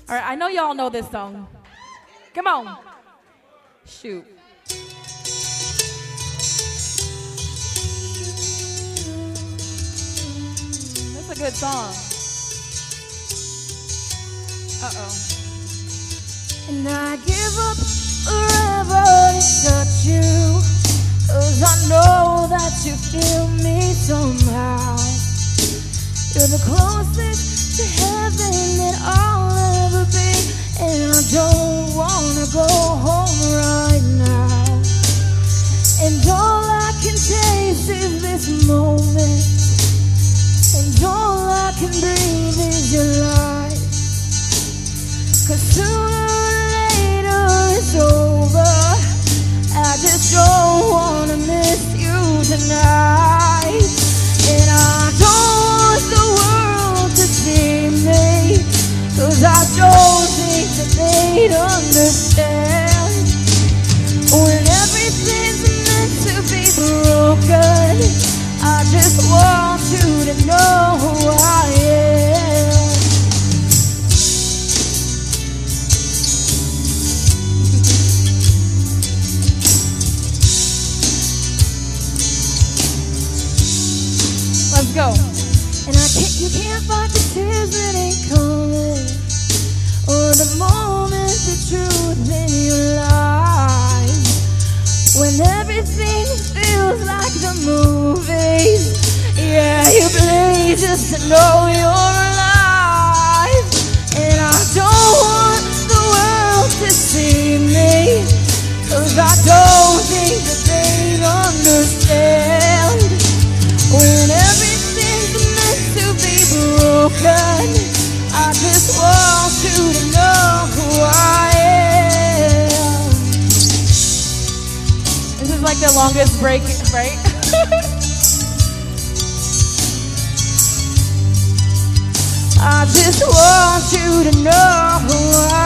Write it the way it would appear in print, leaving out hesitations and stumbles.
All right, I know y'all know this song. Come on. Shoot. That's a good song. Uh-oh. And I give up forever to touch you, 'cause I know that you feel me somehow. You're the closest to heaven that I'll ever be, and I don't wanna go home right now. And all I can taste is this moment, and all I can breathe is your light. 'Cause sooner or later it's over. I just don't wanna miss you tonight. And I don't want the world to see me, 'cause I don't think that they'd understand. When everything's meant to be broken, I just want you to know who I am. Let's go. And you can't fight the tears that ain't coming, or the moment, the truth in your life. When everything feels like the movies, yeah, you bleed just to know you're alive. And I don't want the world to see me, 'cause I don't think that they understand. When everything's meant to be broken, I just want you to know who I am. This is like the longest break, right? I just want you to know who I am.